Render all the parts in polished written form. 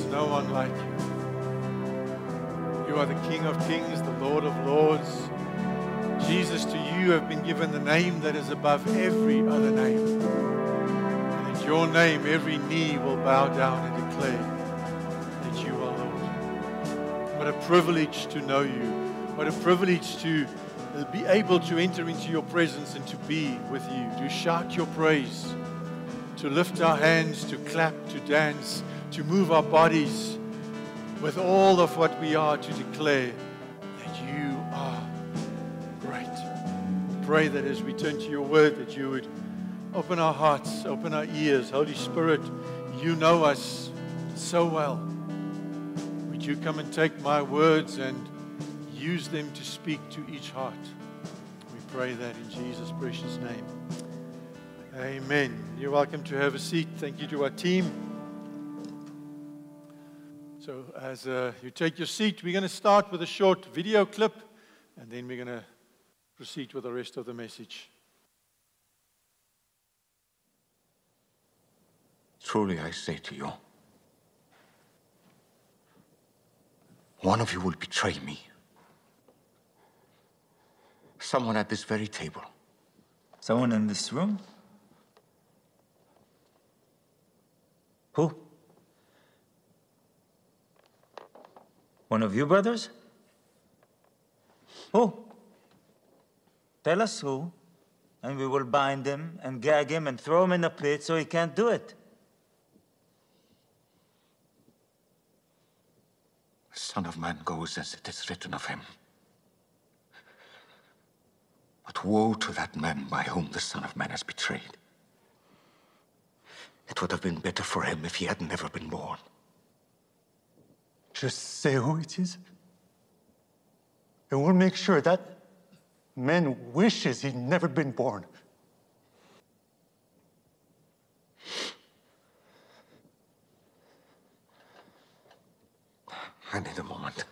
no one like you. You are the King of kings, the Lord of lords. Jesus, to you have been given the name that is above every other name. And at your name, every knee will bow down and declare that you are Lord. What a privilege to know you. What a privilege to be able to enter into your presence and to be with you, to shout your praise, to lift our hands, to clap, to dance, to move our bodies with all of what we are, to declare that you are great. Pray that as we turn to your word, that you would open our hearts, open our ears. Holy Spirit, you know us so well. Would you come and take my words and use them to speak to each heart? We pray that in Jesus' precious name. Amen. You're welcome to have a seat. Thank you to our team. So as you take your seat, we're going to start with a short video clip, and then we're going to proceed with the rest of the message. Truly I say to you, one of you will betray me. Someone at this very table. Someone in this room? Who? One of you brothers? Who? Tell us who, and we will bind him and gag him and throw him in a pit so he can't do it. The Son of Man goes as it is written of him. But woe to that man by whom the Son of Man has betrayed. It would have been better for him if he had never been born. Just say who it is, and we'll make sure that man wishes he'd never been born. I need a moment.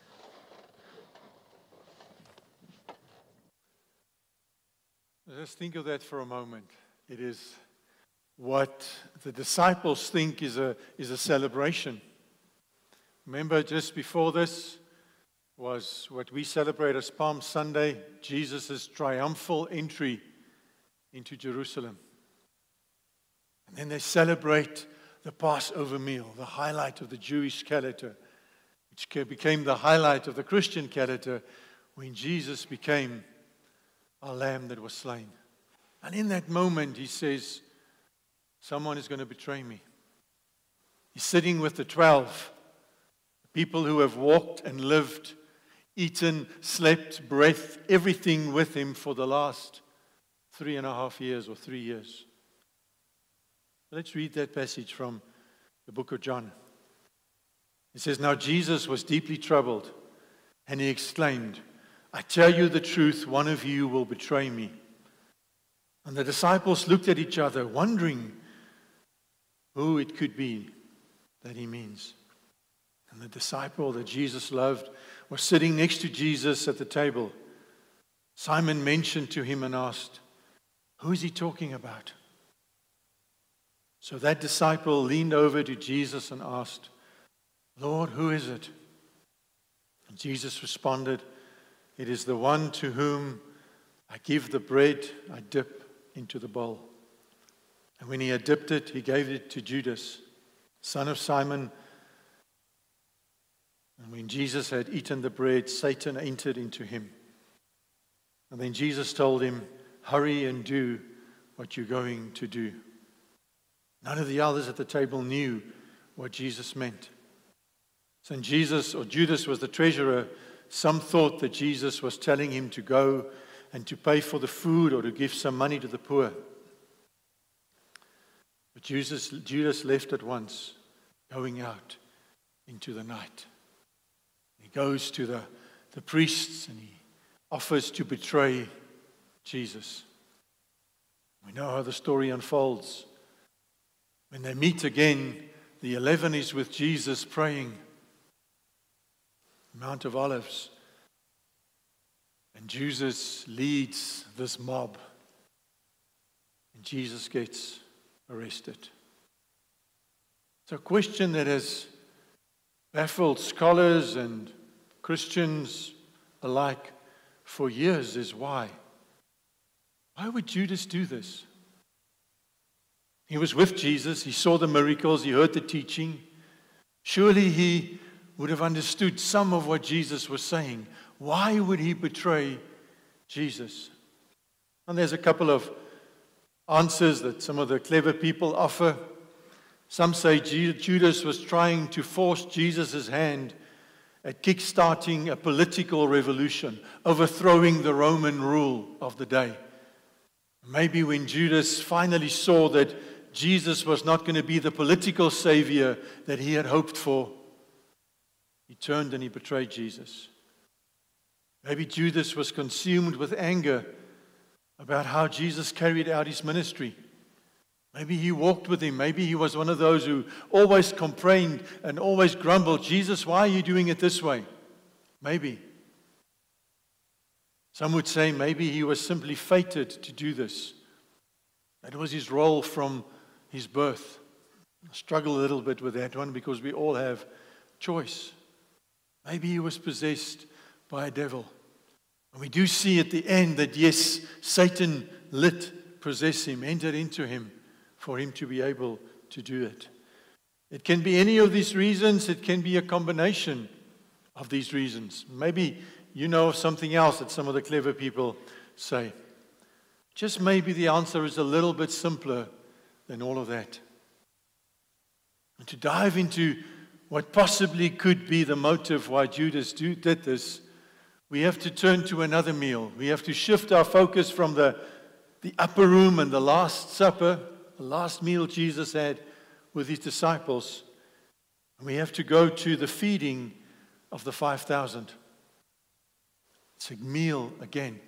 Let's think of that for a moment. It is what the disciples think is a celebration. Remember, just before this was what we celebrate as Palm Sunday, Jesus' triumphal entry into Jerusalem. And then they celebrate the Passover meal, the highlight of the Jewish calendar, which became the highlight of the Christian calendar when Jesus became our lamb that was slain. And in that moment, he says, someone is going to betray me. He's sitting with the 12, people who have walked and lived, eaten, slept, breathed, everything with him for the last 3.5 years or 3 years. Let's read that passage from the book of John. It says, now Jesus was deeply troubled, and he exclaimed, I tell you the truth, one of you will betray me. And the disciples looked at each other, wondering who it could be that he means. And the disciple that Jesus loved was sitting next to Jesus at the table. Simon mentioned to him and asked, who is he talking about? So that disciple leaned over to Jesus and asked, Lord, who is it? And Jesus responded, it is the one to whom I give the bread I dip into the bowl. And when he had dipped it, he gave it to Judas, son of Simon. And when Jesus had eaten the bread, Satan entered into him. And then Jesus told him, hurry and do what you're going to do. None of the others at the table knew what Jesus meant. Since Jesus, or Judas, was the treasurer, some thought that Jesus was telling him to go and to pay for the food or to give some money to the poor. But Judas left at once, going out into the night. He goes to the priests and he offers to betray Jesus. We know how the story unfolds. When they meet again, the 11 is with Jesus praying. Mount of Olives. And Jesus leads this mob. And Jesus gets arrested. It's a question that has baffled scholars and Christians alike for years is why. Why would Judas do this? He was with Jesus, he saw the miracles, he heard the teaching. Surely he would have understood some of what Jesus was saying. Why would he betray Jesus? And there's a couple of answers that some of the clever people offer. Some say Judas was trying to force Jesus' hand at kickstarting a political revolution, overthrowing the Roman rule of the day. Maybe when Judas finally saw that Jesus was not going to be the political savior that he had hoped for, he turned and he betrayed Jesus. Maybe Judas was consumed with anger about how Jesus carried out his ministry. Maybe he walked with him. Maybe he was one of those who always complained and always grumbled, Jesus, why are you doing it this way? Maybe. Some would say maybe he was simply fated to do this. That was his role from his birth. I struggle a little bit with that one because we all have choice. Maybe he was possessed by a devil. And we do see at the end that yes, Satan lit possess him, entered into him for him to be able to do it. It can be any of these reasons. It can be a combination of these reasons. Maybe you know of something else that some of the clever people say. Just maybe the answer is a little bit simpler than all of that. And to dive into what possibly could be the motive why Judas did this, we have to turn to another meal. We have to shift our focus from the upper room and the Last Supper, the last meal Jesus had with his disciples. And we have to go to the feeding of the 5,000. It's a meal again.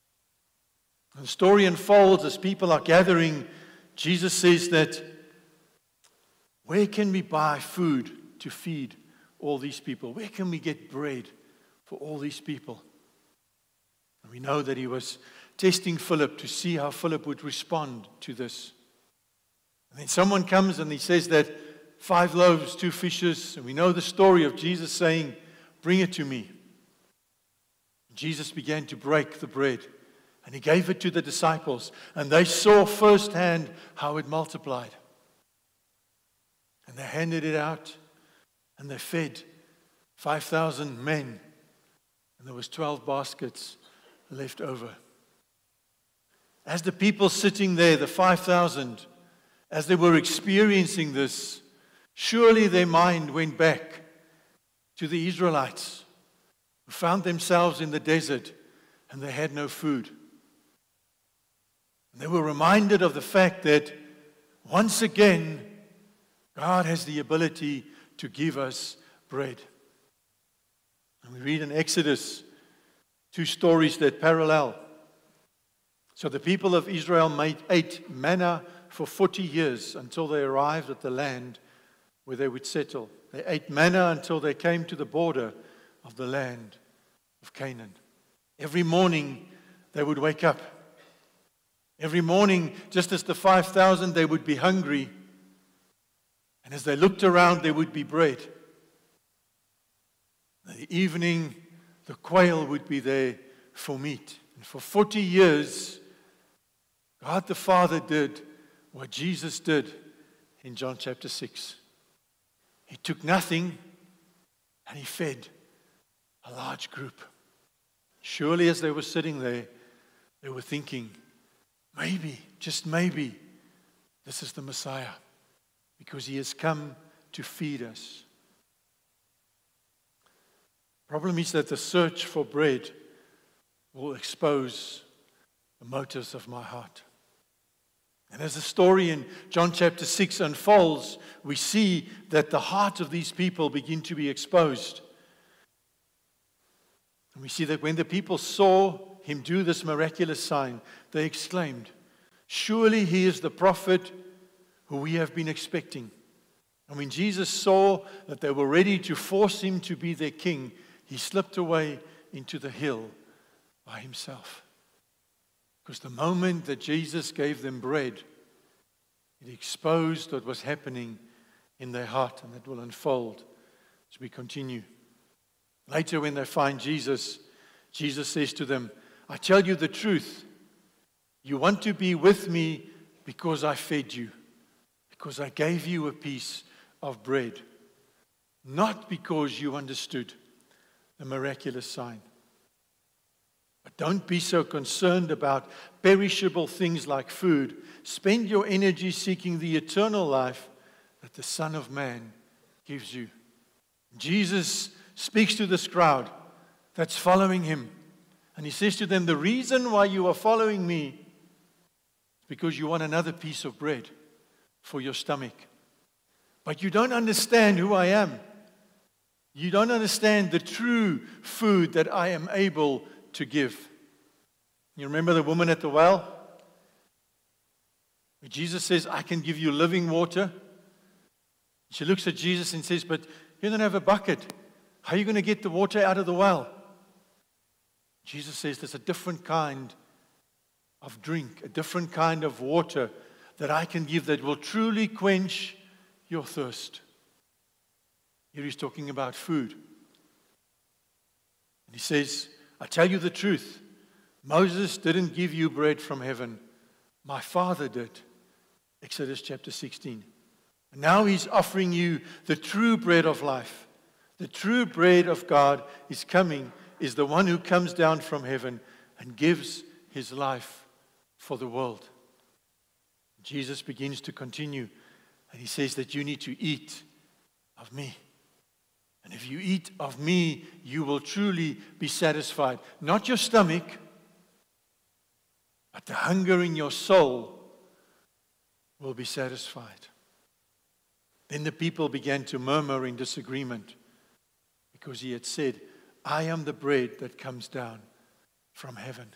And the story unfolds as people are gathering. Jesus says that, where can we buy food to feed all these people? Where can we get bread for all these people? And we know that he was testing Philip to see how Philip would respond to this. And then someone comes and he says that 5 loaves, 2 fishes, and we know the story of Jesus saying, bring it to me. Jesus began to break the bread and he gave it to the disciples, and they saw firsthand how it multiplied. And they handed it out and they fed 5,000 men, and there was 12 baskets left over. As the people sitting there, the 5,000, as they were experiencing this, surely their mind went back to the Israelites who found themselves in the desert and they had no food. And they were reminded of the fact that once again, God has the ability to give us bread. And we read in Exodus 2 stories that parallel. So the people of Israel ate manna for 40 years until they arrived at the land where they would settle. They ate manna until they came to the border of the land of Canaan. Every morning they would wake up. Every morning, just as the 5,000, they would be hungry. And as they looked around, there would be bread. In the evening, the quail would be there for meat. And for 40 years, God the Father did what Jesus did in John chapter 6. He took nothing and he fed a large group. Surely as they were sitting there, they were thinking, maybe, just maybe, this is the Messiah, because he has come to feed us. The problem is that the search for bread will expose the motives of my heart. And as the story in John chapter 6 unfolds, we see that the heart of these people begin to be exposed. And we see that when the people saw him do this miraculous sign, they exclaimed, surely he is the prophet who we have been expecting. And when Jesus saw that they were ready to force him to be their king, he slipped away into the hill by himself. Because the moment that Jesus gave them bread, it exposed what was happening in their heart, and it will unfold As we continue. Later, when they find Jesus, Jesus says to them, I tell you the truth. You want to be with me because I fed you, because I gave you a piece of bread, not because you understood the miraculous sign. But don't be so concerned about perishable things like food. Spend your energy seeking the eternal life that the Son of Man gives you. Jesus speaks to this crowd that's following him. And he says to them, the reason why you are following me is because you want another piece of bread for your stomach. But you don't understand who I am. You don't understand the true food that I am able to give. You remember the woman at the well? Where Jesus says, I can give you living water. She looks at Jesus and says, but you don't have a bucket. How are you going to get the water out of the well? Jesus says there's a different kind of drink, a different kind of water that I can give that will truly quench your thirst. Here he's talking about food. And he says, I tell you the truth. Moses didn't give you bread from heaven. My Father did. Exodus chapter 16. And now he's offering you the true bread of life. The true bread of God is coming, is the one who comes down from heaven and gives his life for the world. Jesus begins to continue, and he says that you need to eat of me. And if you eat of me, you will truly be satisfied. Not your stomach, but the hunger in your soul will be satisfied. Then the people began to murmur in disagreement because he had said, I am the bread that comes down from heaven.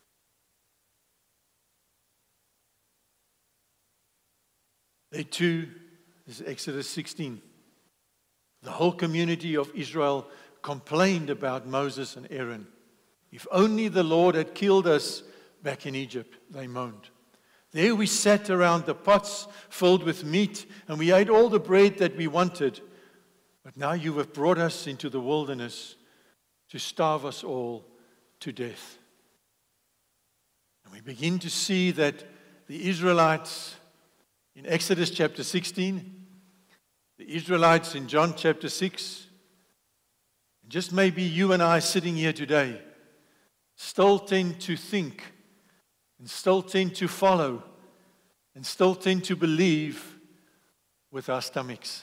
They too, this is Exodus 16, the whole community of Israel complained about Moses and Aaron. If only the Lord had killed us back in Egypt, they moaned. There we sat around the pots filled with meat, and we ate all the bread that we wanted. But now you have brought us into the wilderness to starve us all to death. And we begin to see that the Israelites in Exodus chapter 16, the Israelites in John chapter 6, and just maybe you and I sitting here today, still tend to think and still tend to follow and still tend to believe with our stomachs.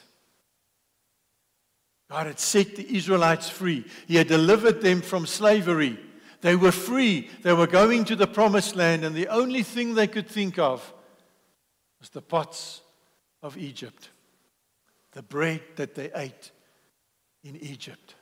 God had set the Israelites free. He had delivered them from slavery. They were free. They were going to the promised land, and the only thing they could think of was the pots of Egypt, the bread that they ate in Egypt.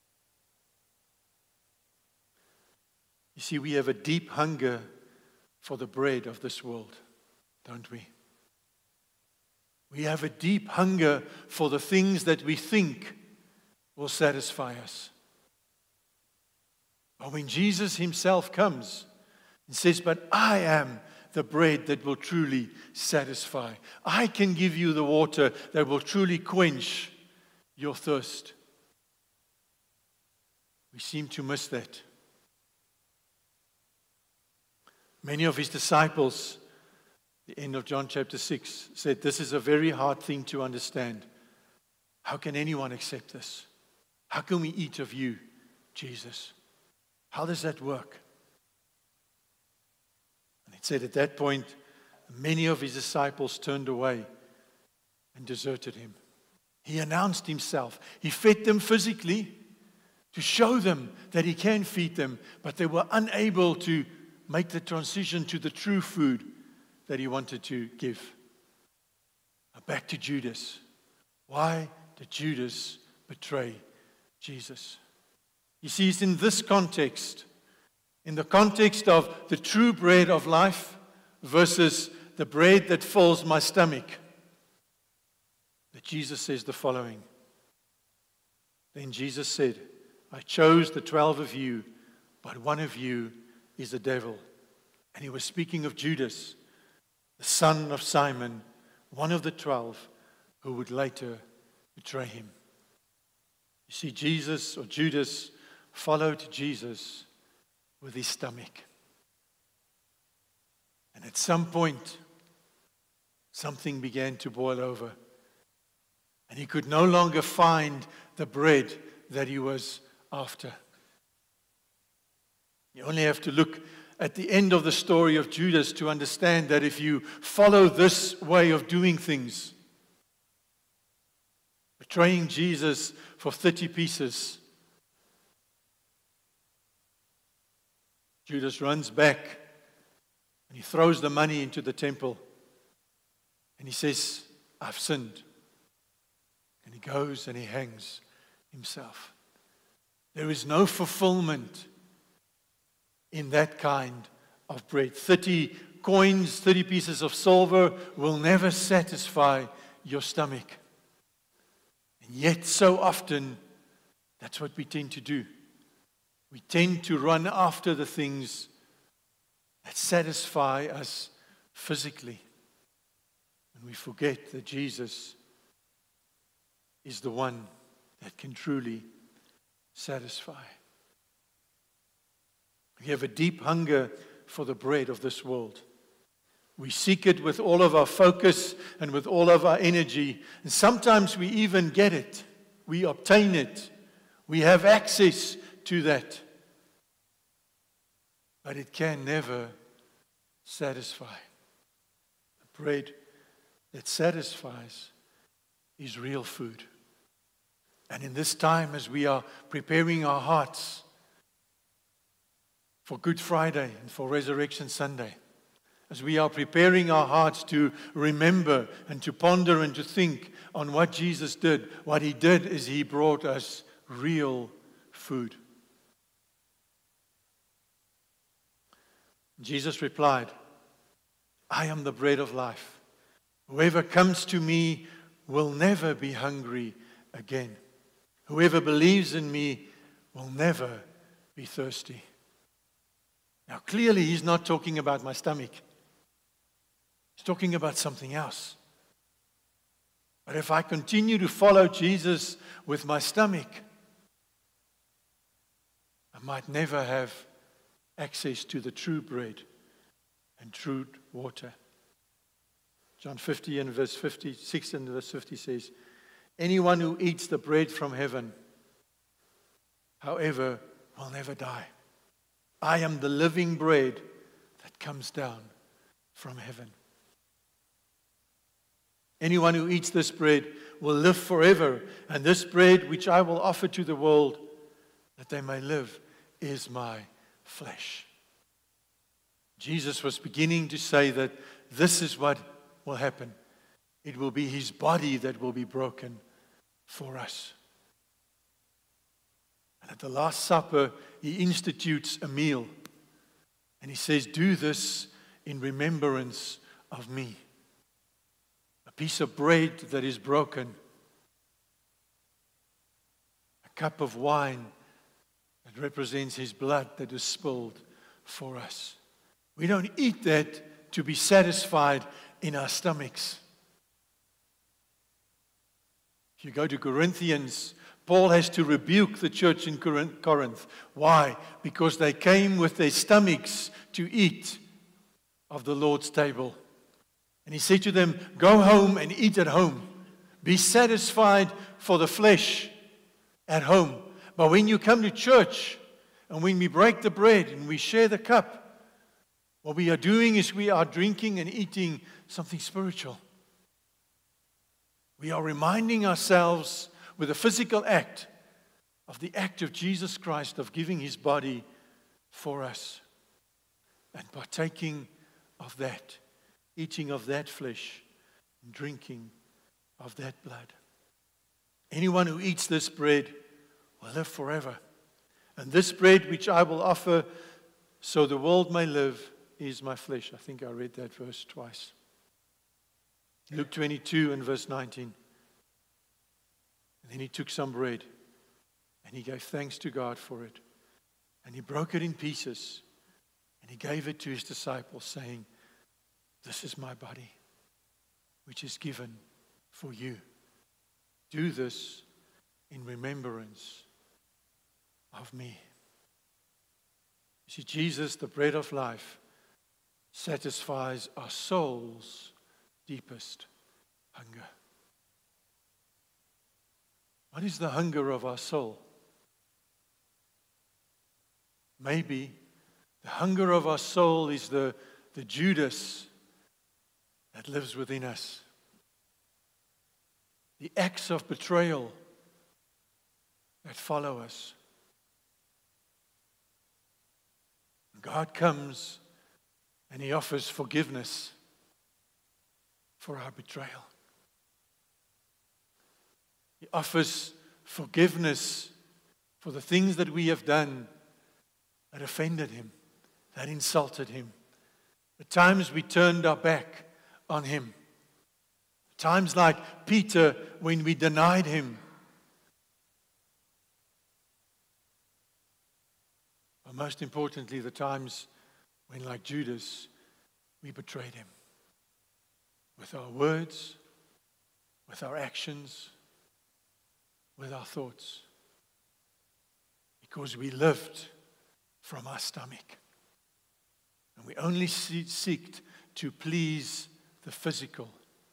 You see, we have a deep hunger for the bread of this world, don't we? We have a deep hunger for the things that we think will satisfy us. But when Jesus himself comes and says, but I am the bread that will truly satisfy. I can give you the water that will truly quench your thirst. We seem to miss that. Many of his disciples, the end of John chapter 6, said, this is a very hard thing to understand. How can anyone accept this? How can we eat of you, Jesus? How does that work? And it said at that point, many of his disciples turned away and deserted him. He announced himself. He fed them physically to show them that he can feed them, but they were unable to make the transition to the true food that he wanted to give. Now back to Judas. Why did Judas betray Jesus? You see, it's in this context, in the context of the true bread of life versus the bread that fills my stomach, that Jesus says the following. Then Jesus said, I chose the 12 of you, but one of you is a devil. And he was speaking of Judas, the son of Simon, one of the 12, who would later betray him. You see, Jesus or Judas followed Jesus with his stomach. And at some point, something began to boil over. And he could no longer find the bread that he was after. You only have to look at the end of the story of Judas to understand that if you follow this way of doing things, betraying Jesus for 30 pieces, Judas runs back and he throws the money into the temple and he says, I've sinned. And he goes and he hangs himself. There is no fulfillment in that kind of bread. 30 coins, 30 pieces of silver will never satisfy your stomach. And yet so often, that's what we tend to do. We tend to run after the things that satisfy us physically. And we forget that Jesus is the one that can truly satisfy. We have a deep hunger for the bread of this world. We seek it with all of our focus and with all of our energy. And sometimes we even get it. We obtain it. We have access to that. But it can never satisfy. The bread that satisfies is real food. And in this time, as we are preparing our hearts for Good Friday and for Resurrection Sunday, as we are preparing our hearts to remember and to ponder and to think on what Jesus did, what he did is he brought us real food. Jesus replied, I am the bread of life. Whoever comes to me will never be hungry again. Whoever believes in me will never be thirsty. Now, clearly, he's not talking about my stomach. He's talking about something else. But if I continue to follow Jesus with my stomach, I might never have access to the true bread and true water. John 50 and verse 56 and verse 50 says, anyone who eats the bread from heaven, however, will never die. I am the living bread that comes down from heaven. Anyone who eats this bread will live forever, and this bread which I will offer to the world, that they may live, is my flesh. Jesus was beginning to say that this is what will happen. It will be his body that will be broken for us. And at the Last Supper, he institutes a meal. And he says, do this in remembrance of me. A piece of bread that is broken. A cup of wine that represents his blood that is spilled for us. We don't eat that to be satisfied in our stomachs. If you go to Corinthians, Paul has to rebuke the church in Corinth. Why? Because they came with their stomachs to eat of the Lord's table. And he said to them, go home and eat at home. Be satisfied for the flesh at home. But when you come to church, and when we break the bread and we share the cup, what we are doing is we are drinking and eating something spiritual. We are reminding ourselves with a physical act of the act of Jesus Christ of giving his body for us. And partaking of that, eating of that flesh, and drinking of that blood. Anyone who eats this bread will live forever. And this bread which I will offer so the world may live is my flesh. I think I read that verse twice. Luke 22 and verse 19. And then he took some bread and he gave thanks to God for it. And he broke it in pieces and he gave it to his disciples, saying, this is my body, which is given for you. Do this in remembrance of me. You see, Jesus, the bread of life, satisfies our soul's deepest hunger. What is the hunger of our soul? Maybe the hunger of our soul is the Judas that lives within us. The acts of betrayal that follow us. God comes and He offers forgiveness for our betrayal. He offers forgiveness for the things that we have done that offended Him, that insulted Him. The times we turned our back on Him. Times like Peter when we denied Him. But most importantly, the times when, like Judas, we betrayed Him. With our words, with our actions, with our thoughts. Because we lived from our stomach. And we only seeked to please the physical.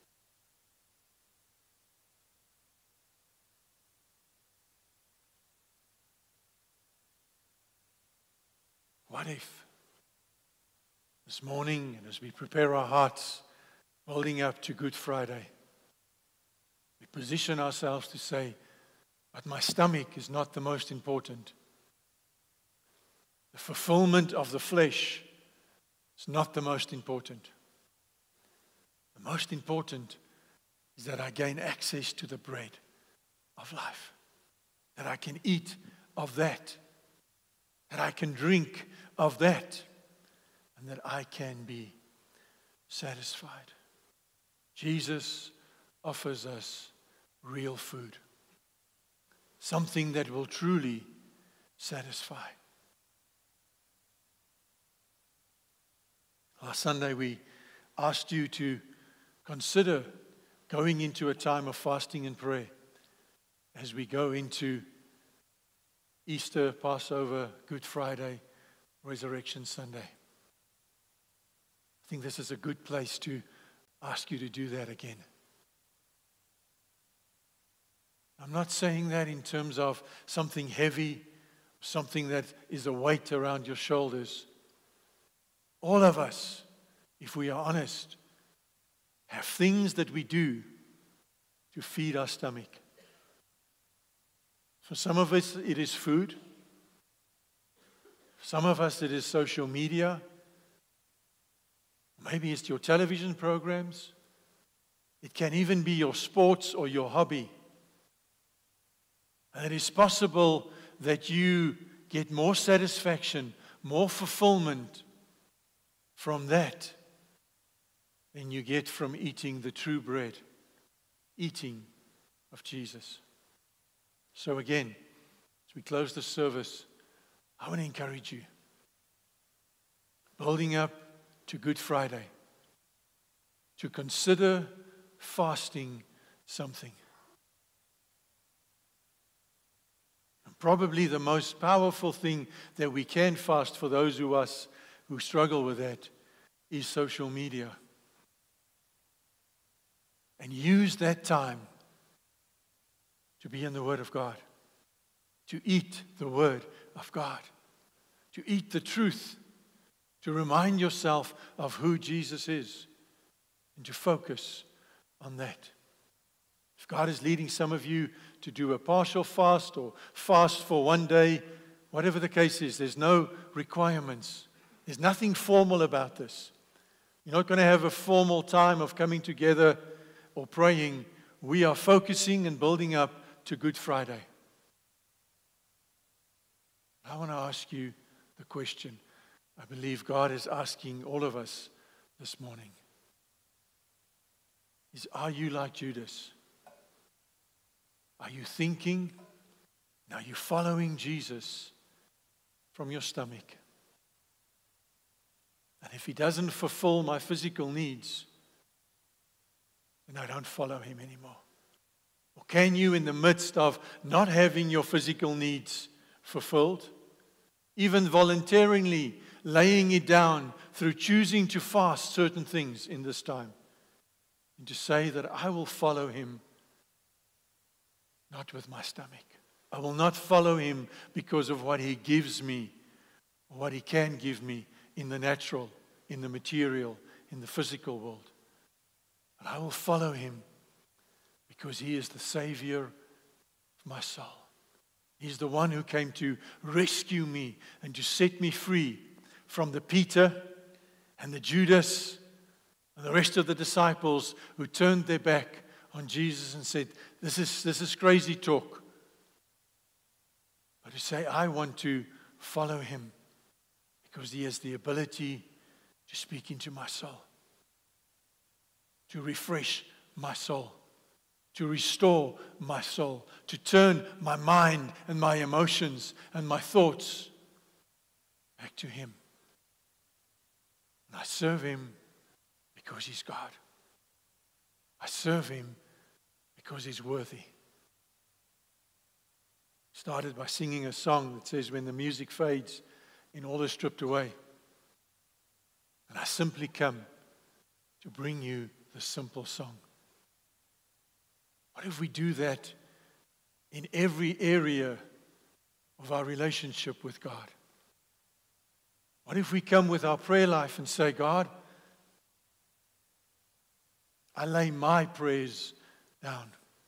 What if this morning, and as we prepare our hearts, building up to Good Friday, we position ourselves to say, but my stomach is not the most important. The fulfillment of the flesh is not the most important. The most important is that I gain access to the bread of life, that I can eat of that I can drink of that, and that I can be satisfied. Jesus offers us real food, something that will truly satisfy. Last Sunday we asked you to consider going into a time of fasting and prayer as we go into Easter, Passover, Good Friday, Resurrection Sunday. I think this is a good place to ask you to do that again. I'm not saying that in terms of something heavy, something that is a weight around your shoulders. All of us, if we are honest, have things that we do to feed our stomach. For some of us, it is food. For some of us, it is social media. Maybe it's your television programs. It can even be your sports or your hobby. And it is possible that you get more satisfaction, more fulfillment from that than you get from eating the true bread, eating of Jesus. So again, as we close the service, I want to encourage you, building up to Good Friday, to consider fasting something. And probably the most powerful thing that we can fast for those of us who struggle with that is social media. And use that time to be in the Word of God, to eat the Word of God, to eat the truth, to remind yourself of who Jesus is, and to focus on that. If God is leading some of you to do a partial fast or fast for one day, whatever the case is, there's no requirements. There's nothing formal about this. You're not going to have a formal time of coming together or praying. We are focusing and building up to Good Friday. I want to ask you the question I believe God is asking all of us this morning. Are you like Judas? Are you thinking? Are you following Jesus from your stomach? And if He doesn't fulfill my physical needs, then I don't follow Him anymore. Or can you, in the midst of not having your physical needs fulfilled, even voluntarily laying it down through choosing to fast certain things in this time, and to say that I will follow him, not with my stomach. I will not follow him because of what he gives me, or what he can give me in the natural, in the material, in the physical world. But I will follow him because he is the Savior of my soul. He's the one who came to rescue me and to set me free from the Peter and the Judas and the rest of the disciples who turned their back on Jesus and said, this is crazy talk. But to say, I want to follow him because he has the ability to speak into my soul, to refresh my soul, to restore my soul, to turn my mind and my emotions and my thoughts back to him. And I serve him because he's God. I serve him because he's worthy. Started by singing a song that says, when the music fades and all is stripped away. And I simply come to bring you the simple song. What if we do that in every area of our relationship with God? What if we come with our prayer life and say, God, I lay my prayers down.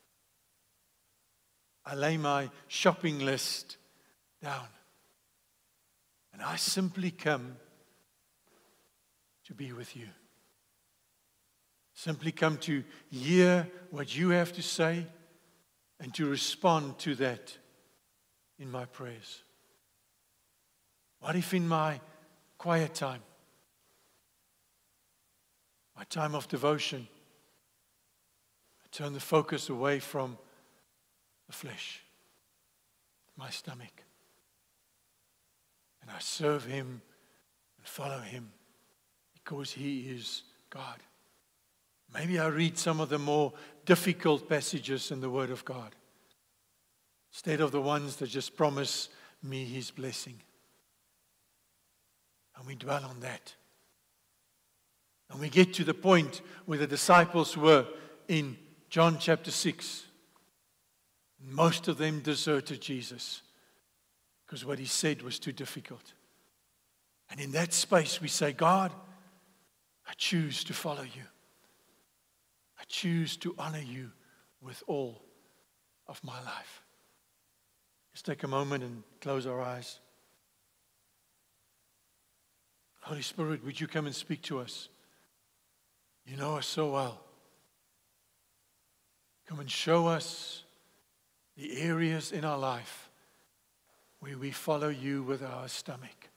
I lay my shopping list down. And I simply come to be with you. Simply come to hear what you have to say and to respond to that in my prayers. What if in my quiet time, my time of devotion, I turn the focus away from the flesh, my stomach, and I serve him and follow him because he is God. Maybe I read some of the more difficult passages in the Word of God instead of the ones that just promise me his blessing. And we dwell on that. And we get to the point where the disciples were in John chapter 6. Most of them deserted Jesus because what he said was too difficult. And in that space we say, God, I choose to follow you. I choose to honor you with all of my life. Let's take a moment and close our eyes. Holy Spirit, would you come and speak to us? You know us so well. Come and show us the areas in our life where we follow you with our stomach.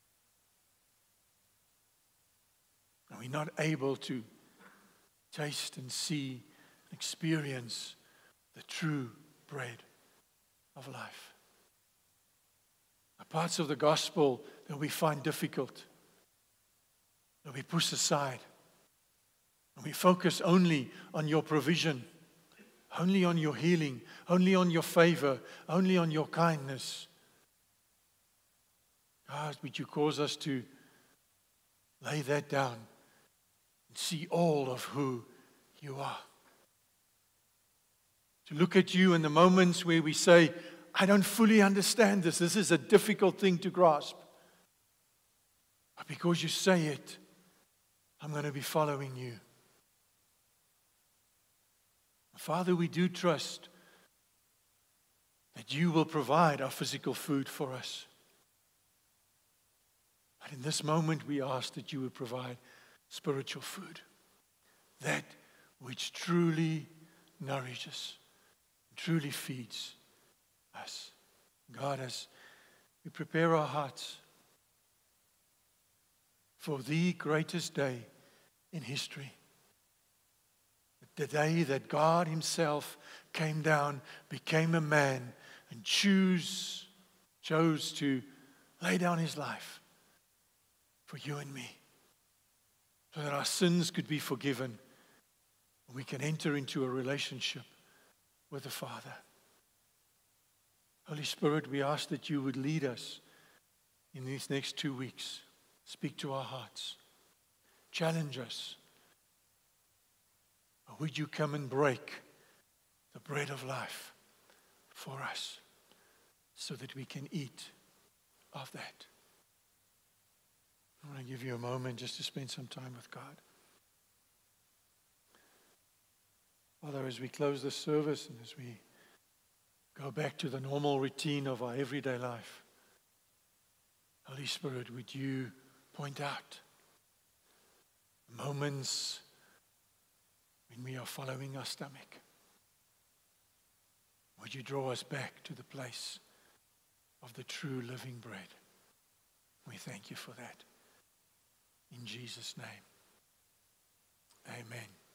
And we're not able to taste and see and experience the true bread of life. The parts of the gospel that we find difficult, that we push aside, and we focus only on your provision, only on your healing, only on your favor, only on your kindness. God, would you cause us to lay that down and see all of who you are? To look at you in the moments where we say, I don't fully understand this. This is a difficult thing to grasp. But because you say it, I'm going to be following you. Father, we do trust that you will provide our physical food for us. But in this moment, we ask that you would provide spiritual food, that which truly nourishes, truly feeds us. God, as we prepare our hearts for the greatest day in history, the day that God himself came down, became a man, and chose to lay down his life for you and me, so that our sins could be forgiven, and we can enter into a relationship with with the Father. Holy Spirit, we ask that you would lead us in these next 2 weeks. Speak to our hearts. Challenge us. Or would you come and break the bread of life for us so that we can eat of that? I want to give you a moment just to spend some time with God. Father, as we close this service and as we go back to the normal routine of our everyday life, Holy Spirit, would you point out moments when we are following our stomach? Would you draw us back to the place of the true living bread? We thank you for that. In Jesus' name, amen.